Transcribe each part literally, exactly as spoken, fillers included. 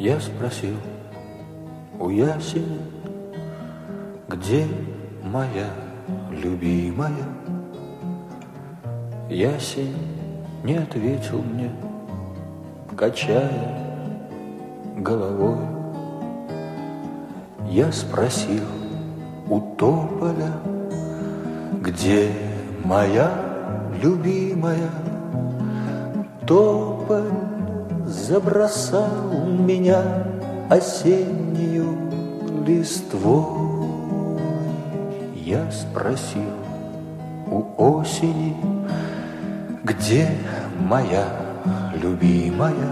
Я спросил у ясени, где моя любимая? Ясень не ответил мне, качая головой. Я спросил у тополя, где моя любимая? Тополь забросал меня осеннюю листвой. Я спросил у осени, где моя любимая?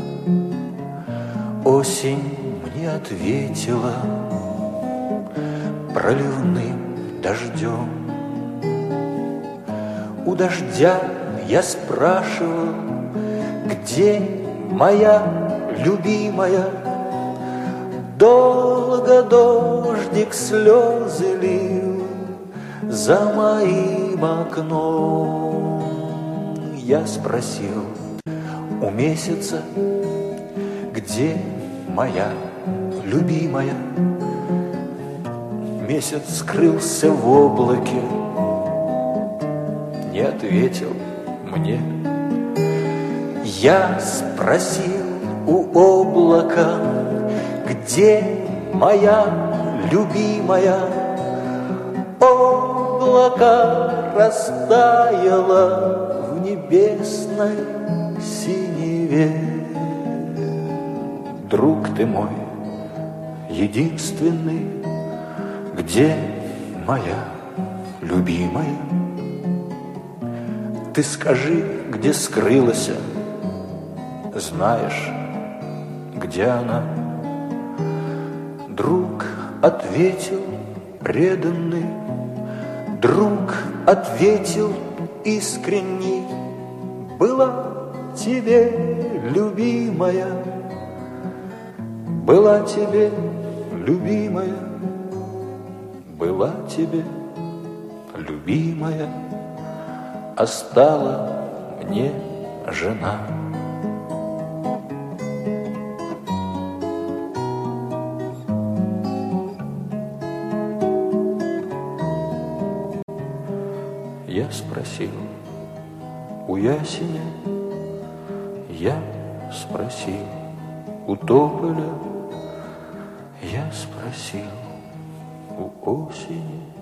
Осень мне ответила проливным дождем. У дождя я спрашивал, где моя любимая? Долго дождик слезы лил за моим окном. Я спросил у месяца, где моя любимая? Месяц скрылся в облаке, не ответил мне. Я спросил у облака, где моя любимая? Облако растаяло в небесной синеве. Друг ты мой единственный, где моя любимая? Ты скажи, где скрылась, знаешь, где она? Друг ответил преданный, друг ответил искренний: была тебе любимая, была тебе любимая, была тебе любимая, а стала мне жена. Я спросил у ясеня, я спросил у тополя, я спросил у осени.